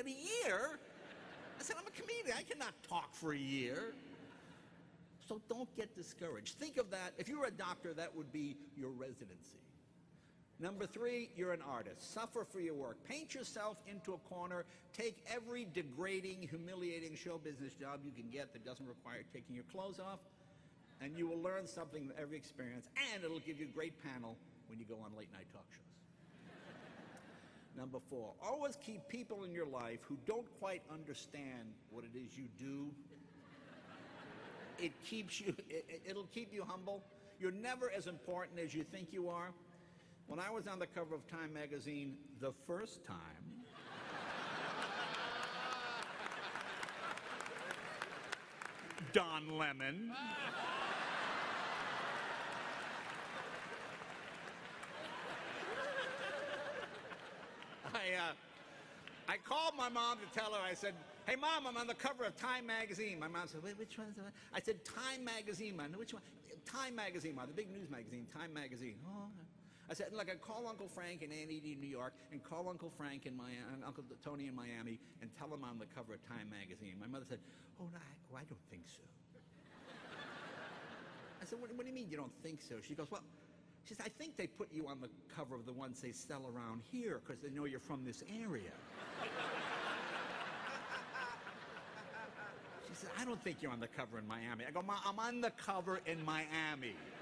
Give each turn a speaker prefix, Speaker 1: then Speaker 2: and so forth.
Speaker 1: said, a year? I said, I'm a comedian. I cannot talk for a year. So don't get discouraged. Think of that. If you were a doctor, that would be your residency. Number 3, you're an artist. Suffer for your work. Paint yourself into a corner. Take every degrading, humiliating show business job you can get that doesn't require taking your clothes off, and you will learn something from every experience, and it'll give you a great panel when you go on late-night talk shows. Number 4, always keep people in your life who don't quite understand what it is you do. It'll keep you humble. You're never as important as you think you are. When I was on the cover of Time magazine the first time, Don Lemon, I called my mom to tell her. I said, hey, Mom, I'm on the cover of Time magazine. My mom said, wait, which one is that? I said, Time magazine, man. Which one? Time magazine, man, the big news magazine, Time magazine. Oh. I said, look, I call Uncle Frank and Aunt Edie in New York, and call Uncle Frank and Uncle Tony in Miami, and tell them I'm on the cover of Time magazine. My mother said, oh, no, I don't think so. I said, what do you mean you don't think so? She goes, well, she said, I think they put you on the cover of the ones they sell around here because they know you're from this area. She said, I don't think you're on the cover in Miami. I go, Ma, I'm on the cover in Miami.